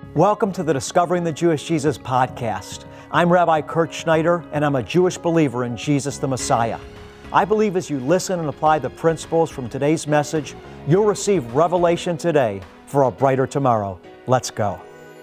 Welcome to the Discovering the Jewish Jesus podcast. I'm Rabbi Kurt Schneider, and I'm a Jewish believer in Jesus the Messiah. I believe as you listen and apply the principles from today's message, you'll receive revelation today for a brighter tomorrow. Let's go.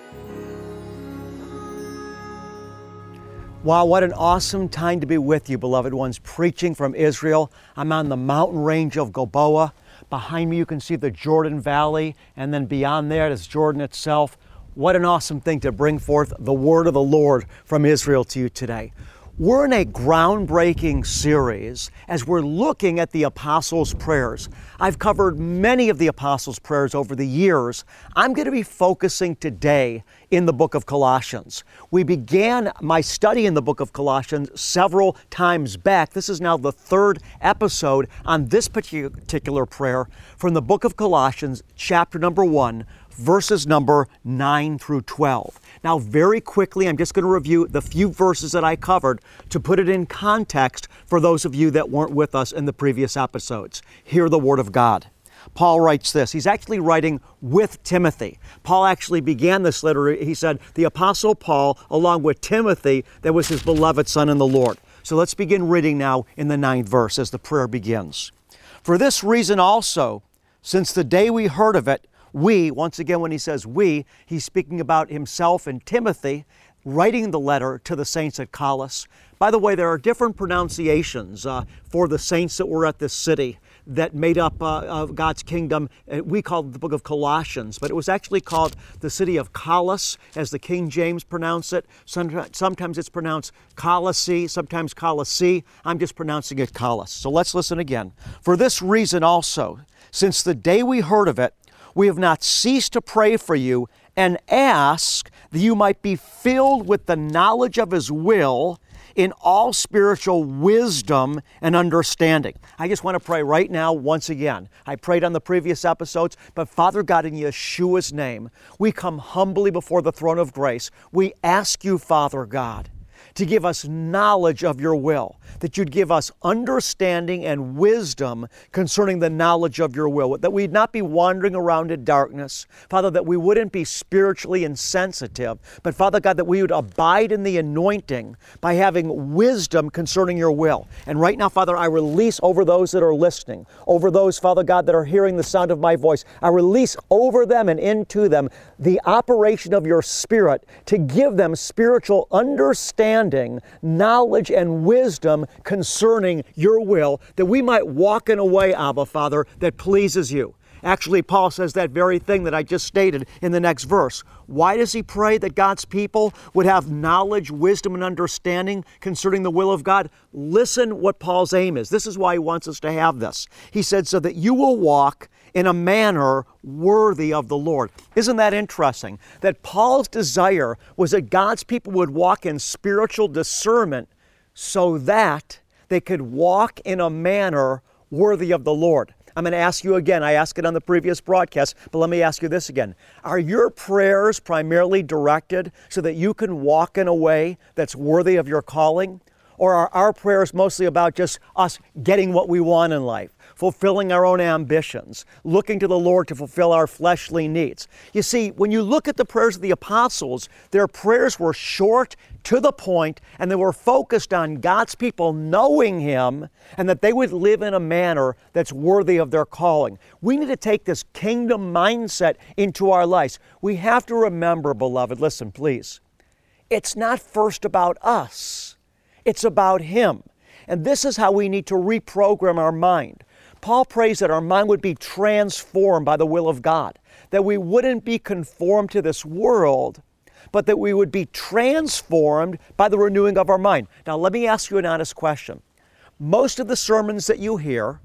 Wow, what an awesome time to be with you, beloved ones, preaching from Israel. I'm on the mountain range of Gilboa. Behind me you can see the Jordan Valley, and then beyond there is Jordan itself. What an awesome thing to bring forth the word of the Lord from Israel to you today. We're in a groundbreaking series as we're looking at the Apostles' Prayers. I've covered many of the Apostles' Prayers over the years. I'm going to be focusing today in the book of Colossians. We began my study in the book of Colossians several times back. This is now the third episode on this particular prayer from the book of Colossians, chapter number 1, verses number 9 through 12. Now, very quickly, I'm just going to review the few verses that I covered to put it in context for those of you that weren't with us in the previous episodes. Hear the Word of God. Paul writes this. He's actually writing with Timothy. Paul actually began this letter. He said, the Apostle Paul, along with Timothy, that was his beloved son in the Lord. So let's begin reading now in the 9th verse as the prayer begins. For this reason also, since the day we heard of it, we, once again, when he says we, he's speaking about himself and Timothy, writing the letter to the saints at Colossus. By the way, there are different pronunciations for the saints that were at this city that made up God's kingdom. We call it the book of Colossians, but it was actually called the city of Colossus, as the King James pronounced it. Sometimes it's pronounced Colossae, sometimes Colossae. I'm just pronouncing it Colossus. So let's listen again. For this reason also, since the day we heard of it, we have not ceased to pray for you and ask that you might be filled with the knowledge of His will in all spiritual wisdom and understanding. I just want to pray right now once again. I prayed on the previous episodes, but Father God, in Yeshua's name, we come humbly before the throne of grace. We ask you, Father God, to give us knowledge of your will, that you'd give us understanding and wisdom concerning the knowledge of your will, that we'd not be wandering around in darkness, Father, that we wouldn't be spiritually insensitive, but Father God, that we would abide in the anointing by having wisdom concerning your will. And right now, Father, I release over those that are listening, over those, Father God, that are hearing the sound of my voice, I release over them and into them the operation of your Spirit to give them spiritual understanding, knowledge, and wisdom concerning your will, that we might walk in a way, Abba, Father, that pleases you. Actually, Paul says that very thing that I just stated in the next verse. Why does he pray that God's people would have knowledge, wisdom, and understanding concerning the will of God? Listen what Paul's aim is. This is why he wants us to have this. He said, so that you will walk in a manner worthy of the Lord. Isn't that interesting? That Paul's desire was that God's people would walk in spiritual discernment so that they could walk in a manner worthy of the Lord. I'm going to ask you again. I asked it on the previous broadcast, but let me ask you this again. Are your prayers primarily directed so that you can walk in a way that's worthy of your calling? Or are our prayers mostly about just us getting what we want in life, fulfilling our own ambitions, looking to the Lord to fulfill our fleshly needs? You see, when you look at the prayers of the apostles, their prayers were short, to the point, and they were focused on God's people knowing Him and that they would live in a manner that's worthy of their calling. We need to take this kingdom mindset into our lives. We have to remember, beloved, listen, please, it's not first about us. It's about Him. And this is how we need to reprogram our mind. Paul prays that our mind would be transformed by the will of God, that we wouldn't be conformed to this world, but that we would be transformed by the renewing of our mind. Now, let me ask you an honest question. Most of the sermons that you hear,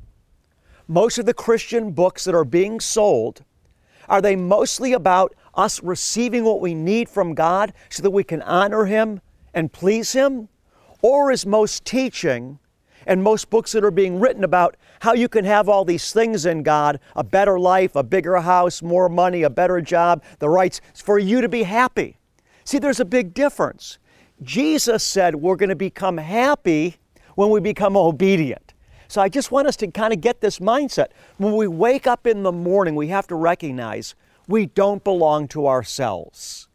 most of the Christian books that are being sold, are they mostly about us receiving what we need from God so that we can honor Him and please Him? Or is most teaching and most books that are being written about how you can have all these things in God, a better life, a bigger house, more money, a better job, the rights, for you to be happy? See, there's a big difference. Jesus said we're going to become happy when we become obedient. So I just want us to kind of get this mindset. When we wake up in the morning, we have to recognize we don't belong to ourselves.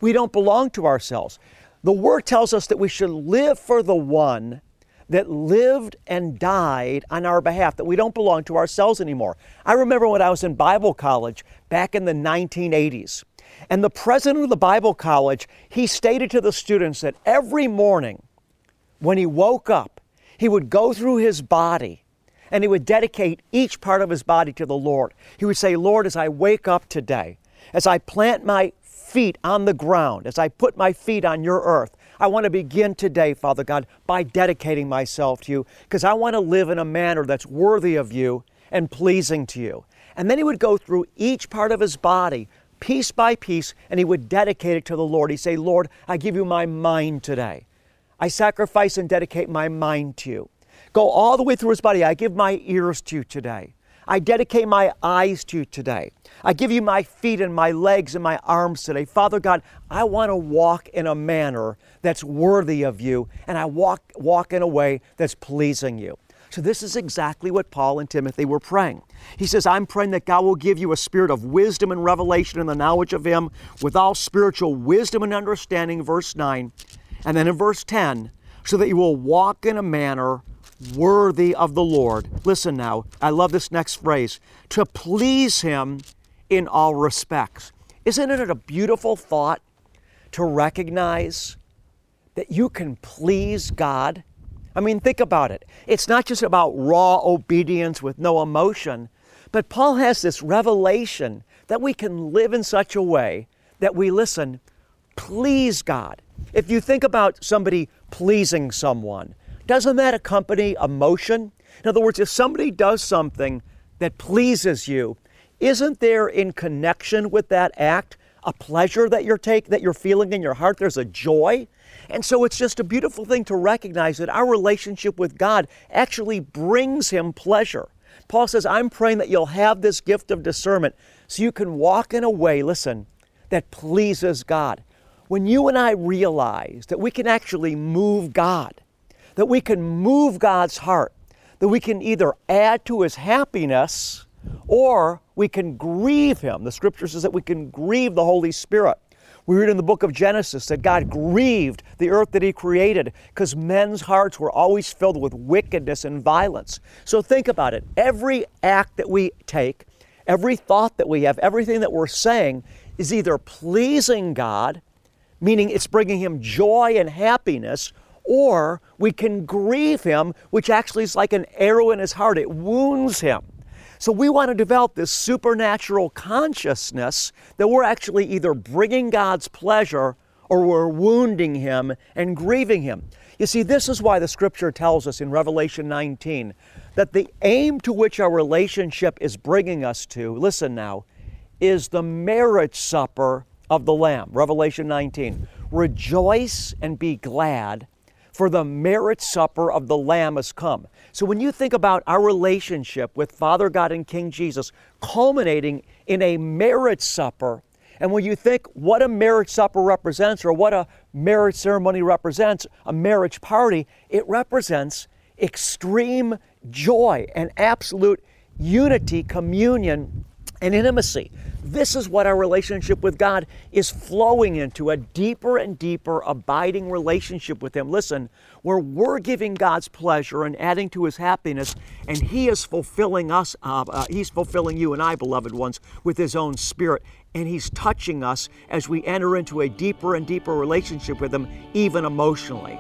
We don't belong to ourselves. The Word tells us that we should live for the one that lived and died on our behalf, that we don't belong to ourselves anymore. I remember when I was in Bible college back in the 1980s, and the president of the Bible college, he stated to the students that every morning when he woke up, he would go through his body and he would dedicate each part of his body to the Lord. He would say, Lord, as I wake up today, as I plant my feet on the ground, as I put my feet on your earth, I want to begin today, Father God, by dedicating myself to you, because I want to live in a manner that's worthy of you and pleasing to you. And then he would go through each part of his body, piece by piece, and he would dedicate it to the Lord. He'd say, Lord, I give you my mind today. I sacrifice and dedicate my mind to you. Go all the way through his body. I give my ears to you today. I dedicate my eyes to you today. I give you my feet and my legs and my arms today. Father God, I want to walk in a manner that's worthy of you, and I walk in a way that's pleasing you. So this is exactly what Paul and Timothy were praying. He says, I'm praying that God will give you a spirit of wisdom and revelation in the knowledge of him, with all spiritual wisdom and understanding, verse 9. And then in verse 10, so that you will walk in a manner worthy of the Lord. Listen now, I love this next phrase, to please him in all respects. Isn't it a beautiful thought to recognize that you can please God? I mean, think about it. It's not just about raw obedience with no emotion, but Paul has this revelation that we can live in such a way that we, listen, please God. If you think about somebody pleasing someone, doesn't that accompany emotion? In other words, if somebody does something that pleases you, isn't there in connection with that act a pleasure that you're feeling in your heart? There's a joy. And so it's just a beautiful thing to recognize that our relationship with God actually brings him pleasure. Paul says, I'm praying that you'll have this gift of discernment so you can walk in a way, listen, that pleases God. When you and I realize that we can actually move God, that we can move God's heart, that we can either add to his happiness or we can grieve him. The scripture says that we can grieve the Holy Spirit. We read in the book of Genesis that God grieved the earth that he created because men's hearts were always filled with wickedness and violence. So think about it. Every act that we take, every thought that we have, everything that we're saying is either pleasing God, meaning it's bringing him joy and happiness, or we can grieve him, which actually is like an arrow in his heart. It wounds him. So we want to develop this supernatural consciousness that we're actually either bringing God's pleasure or we're wounding him and grieving him. You see, this is why the scripture tells us in Revelation 19 that the aim to which our relationship is bringing us to, listen now, is the marriage supper of the Lamb. Revelation 19. Rejoice and be glad, for the marriage supper of the Lamb has come. So when you think about our relationship with Father God and King Jesus culminating in a marriage supper, and when you think what a marriage supper represents or what a marriage ceremony represents, a marriage party, it represents extreme joy and absolute unity, communion, and intimacy. This is what our relationship with God is flowing into, a deeper and deeper abiding relationship with him. Listen, where we're giving God's pleasure and adding to his happiness, and he is fulfilling us, he's fulfilling you and I, beloved ones, with his own spirit, and he's touching us as we enter into a deeper and deeper relationship with him, even emotionally.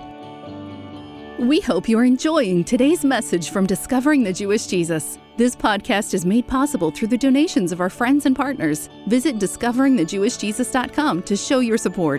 We hope you're enjoying today's message from Discovering the Jewish Jesus. This podcast is made possible through the donations of our friends and partners. Visit discoveringthejewishjesus.com to show your support.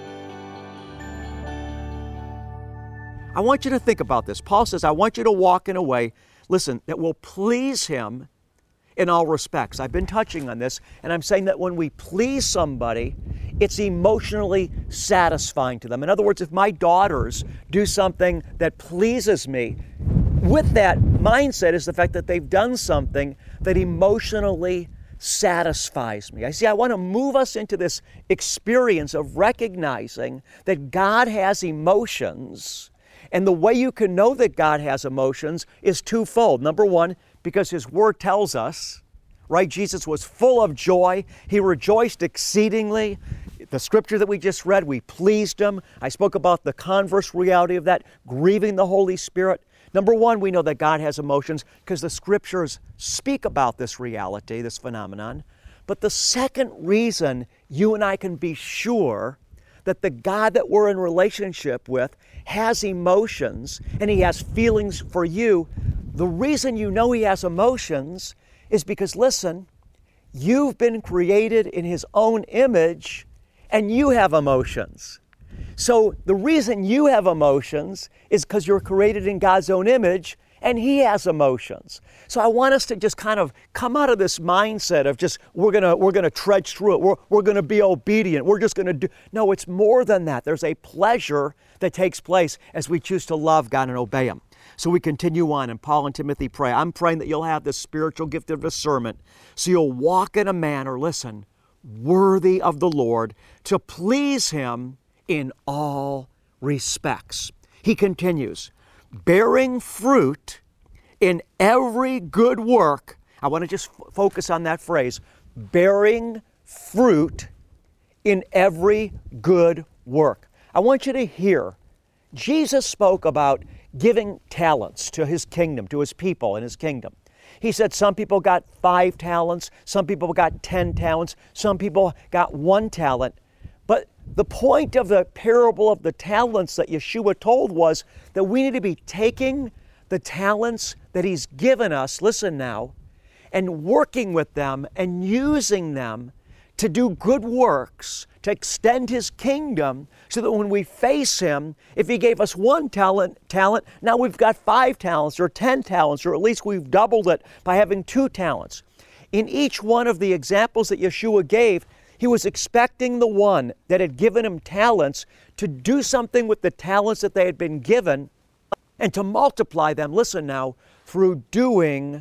I want you to think about this. Paul says, I want you to walk in a way, listen, that will please him in all respects. I've been touching on this, and I'm saying that when we please somebody, it's emotionally satisfying to them. In other words, if my daughters do something that pleases me, with that mindset is the fact that they've done something that emotionally satisfies me. I want to move us into this experience of recognizing that God has emotions, and the way you can know that God has emotions is twofold. Number one, because his word tells us, right? Jesus was full of joy. He rejoiced exceedingly. the scripture that we just read, we pleased Him. I spoke about the converse reality of that, grieving the Holy Spirit. Number one, we know that God has emotions because the scriptures speak about this reality, this phenomenon. But the second reason you and I can be sure that the God that we're in relationship with has emotions and He has feelings for you, the reason you know He has emotions is because, listen, you've been created in His own image and you have emotions. So the reason you have emotions is because you're created in God's own image and He has emotions. So I want us to just kind of come out of this mindset of just we're gonna trudge through it. We're gonna be obedient. We're just gonna do. No, it's more than that. There's a pleasure that takes place as we choose to love God and obey Him. So we continue on, and Paul and Timothy pray. I'm praying that you'll have this spiritual gift of discernment, so you'll walk in a manner, listen, worthy of the Lord, to please Him in all respects. He continues, bearing fruit in every good work. I want to just focus on that phrase, bearing fruit in every good work. I want you to hear, Jesus spoke about giving talents to His kingdom, to His people in His kingdom. He said some people got 5 talents, some people got 10 talents, some people got 1 talent. But the point of the parable of the talents that Yeshua told was that we need to be taking the talents that He's given us, listen now, and working with them and using them to do good works, to extend His kingdom, so that when we face Him, if He gave us 1 talent, now we've got 5 talents or 10 talents, or at least we've doubled it by having 2 talents. In each one of the examples that Yeshua gave, He was expecting the one that had given him talents to do something with the talents that they had been given and to multiply them, listen now, through doing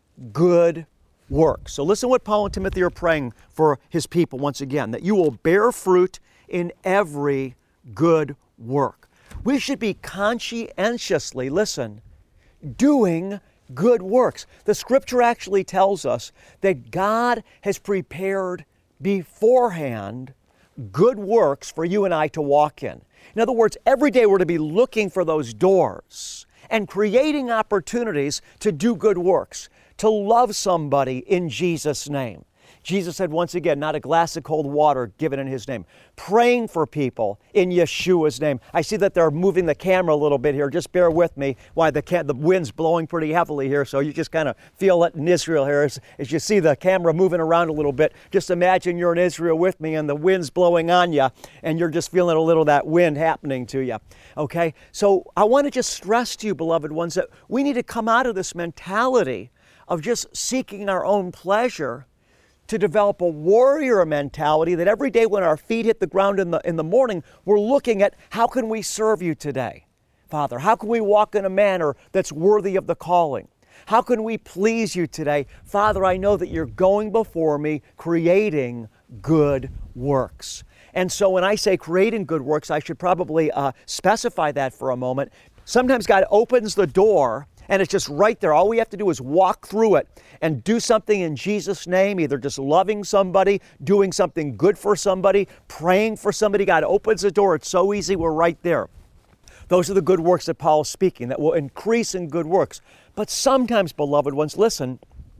good work. So listen what Paul and Timothy are praying for his people once again, that you will bear fruit in every good work. We should be conscientiously, listen, doing good works. The scripture actually tells us that God has prepared beforehand good works for you and I to walk in. In other words, every day we're to be looking for those doors and creating opportunities to do good works, to love somebody in Jesus' name. Jesus said once again, not a glass of cold water given in His name. Praying for people in Yeshua's name. I see that they're moving the camera a little bit here. Just bear with me while the wind's blowing pretty heavily here, so you just kind of feel it in Israel here as you see the camera moving around a little bit. Just imagine you're in Israel with me and the wind's blowing on you and you're just feeling a little of that wind happening to you. Okay? So I want to just stress to you, beloved ones, that we need to come out of this mentality of just seeking our own pleasure to develop a warrior mentality that every day when our feet hit the ground in the morning, we're looking at how can we serve you today, Father? How can we walk in a manner that's worthy of the calling? How can we please you today? Father, I know that you're going before me creating good works. And so when I say creating good works, I should probably specify that for a moment. Sometimes God opens the door and it's just right there. All we have to do is walk through it and do something in Jesus' name, either just loving somebody, doing something good for somebody, praying for somebody. God opens the door. It's so easy. We're right there. Those are the good works that Paul is speaking, that will increase in good works. But sometimes, beloved ones, listen,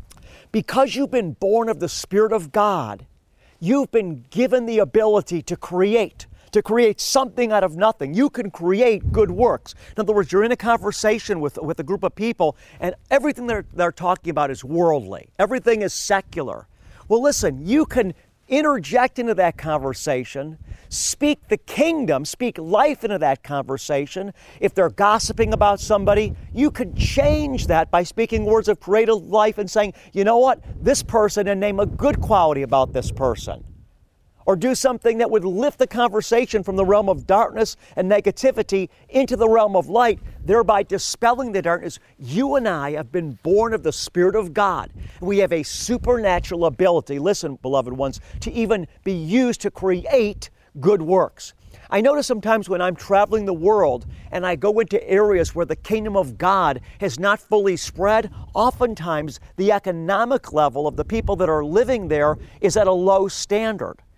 because you've been born of the Spirit of God, you've been given the ability to create something out of nothing. You can create good works. In other words, you're in a conversation with a group of people and everything they're talking about is worldly. Everything is secular. Well, listen, you can interject into that conversation, speak the kingdom, speak life into that conversation. If they're gossiping about somebody, you could change that by speaking words of creative life and saying, you know what, this person, and name a good quality about this person. Or do something that would lift the conversation from the realm of darkness and negativity into the realm of light, thereby dispelling the darkness. You and I have been born of the Spirit of God. We have a supernatural ability, listen, beloved ones, to even be used to create good works. I notice sometimes when I'm traveling the world and I go into areas where the kingdom of God has not fully spread, oftentimes the economic level of the people that are living there is at a low standard.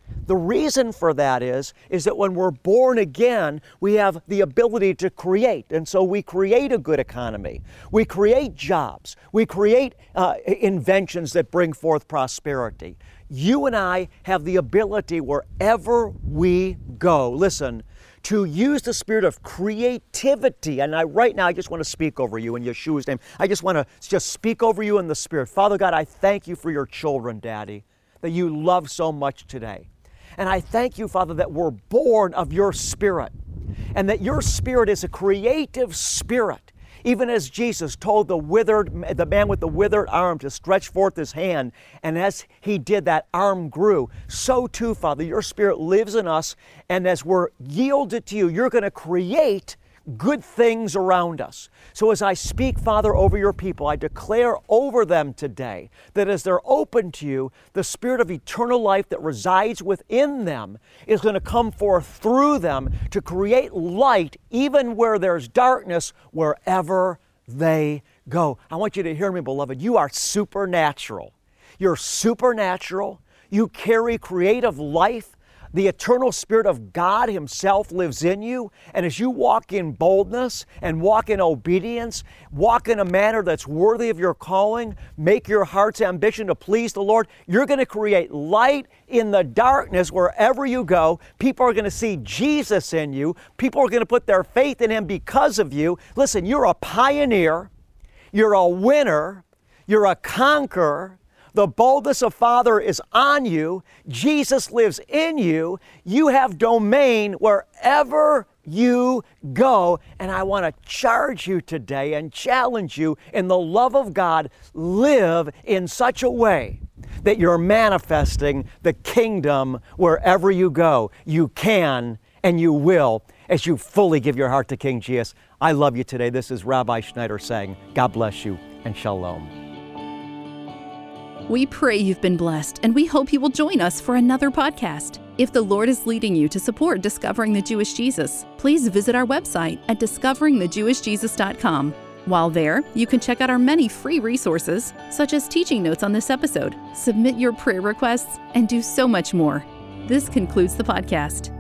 The reason for that is that when we're born again, we have the ability to create. And so we create a good economy. We create jobs. We create inventions that bring forth prosperity. You and I have the ability wherever we go, listen, to use the spirit of creativity. And right now, I just want to speak over you in Yeshua's name. I just want to just speak over you in the Spirit. Father God, I thank you for your children, Daddy, that you love so much today. And I thank you, Father, that we're born of your Spirit and that your Spirit is a creative Spirit. Even as Jesus told the man with the withered arm to stretch forth his hand, and as he did, that arm grew. So too, Father, your Spirit lives in us, and as we're yielded to you, you're going to create good things around us. So as I speak, Father, over your people, I declare over them today that as they're open to you, the Spirit of eternal life that resides within them is going to come forth through them to create light even where there's darkness, wherever they go. I want you to hear me, beloved. You are supernatural. You're supernatural. You carry creative life. The eternal Spirit of God Himself lives in you. And as you walk in boldness and walk in obedience, walk in a manner that's worthy of your calling, make your heart's ambition to please the Lord, you're going to create light in the darkness wherever you go. People are going to see Jesus in you. People are going to put their faith in Him because of you. Listen, you're a pioneer. You're a winner. You're a conqueror. The boldness of Father is on you. Jesus lives in you. You have domain wherever you go. And I want to charge you today and challenge you in the love of God. Live in such a way that you're manifesting the kingdom wherever you go. You can and you will as you fully give your heart to King Jesus. I love you today. This is Rabbi Schneider saying, God bless you and shalom. We pray you've been blessed, and we hope you will join us for another podcast. If the Lord is leading you to support Discovering the Jewish Jesus, please visit our website at discoveringthejewishjesus.com. While there, you can check out our many free resources, such as teaching notes on this episode, submit your prayer requests, and do so much more. This concludes the podcast.